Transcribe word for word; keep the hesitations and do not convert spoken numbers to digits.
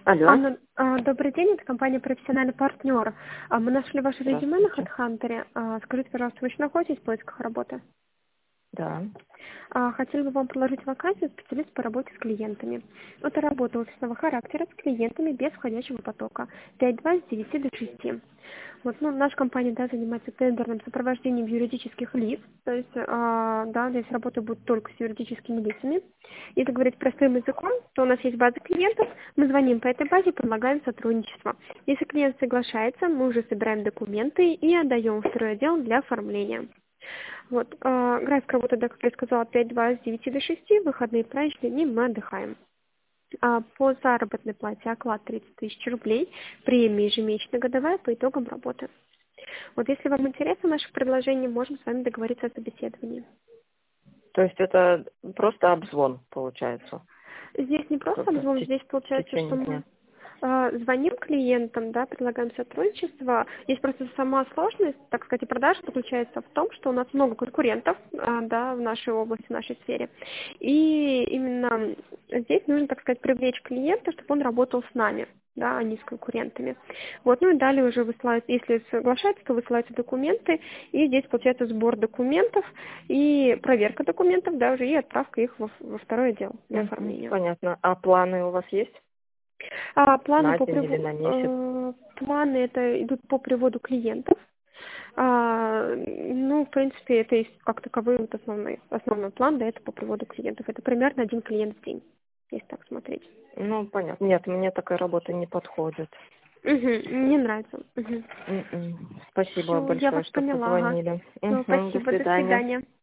Алло, Анна, а, добрый день, это компания «Профессиональный партнер». А, Мы нашли ваше резюме на здравствуйте. HeadHunter. А, Скажите, пожалуйста, вы еще находитесь в поисках работы? Да. А, Хотели бы вам предложить вакансию специалист по работе с клиентами. Это работа офисного характера с клиентами без входящего потока. пять два с девяти до шести. Вот, ну, наша компания, да, занимается тендерным сопровождением юридических лиц, то есть, а, да, здесь работа будет только с юридическими лицами. Если говорить простым языком, то у нас есть база клиентов, мы звоним по этой базе, предлагаем сотрудничество. Если клиент соглашается, мы уже собираем документы и отдаем в второй отдел для оформления. Вот, э, график работы, да, как я сказала, пять два с девяти до шести, выходные праздничные дни мы отдыхаем. А по заработной плате оклад тридцать тысяч рублей, премия ежемесячно годовая по итогам работы. Вот если вам интересно наше предложение, можем с вами договориться о собеседовании. То есть это просто обзвон, получается, Здесь не просто как-то в обзвон, те- здесь в получается, что течение мы дня. э, звоним клиентам, да, предлагаем сотрудничество. Есть просто сама сложность, так сказать, и продажа заключается в том, что у нас много конкурентов, а, да, в нашей области, в нашей сфере. И именно здесь нужно, так сказать, привлечь клиента, чтобы он работал с нами, да, а не с конкурентами. Вот, ну и далее уже высылаются, если соглашается, то высылаются документы, и здесь получается сбор документов и проверка документов, да, уже и отправка их во, во второй отдел для Мгм, оформления. понятно. А планы у вас есть? А планы На по день или приводу на месяц? планы это идут по приводу клиентов. А, ну, в принципе, это есть как таковой вот основной основной план, да, это по приводу клиентов. Это примерно один клиент в день, если так смотреть. Ну, понятно. Нет, мне такая работа не подходит. Угу, мне нравится. Угу. М-м. Спасибо Все, я большое, вас что поняла, ага. позвонили. Все, Мгм, до спасибо, до свидания. свидания.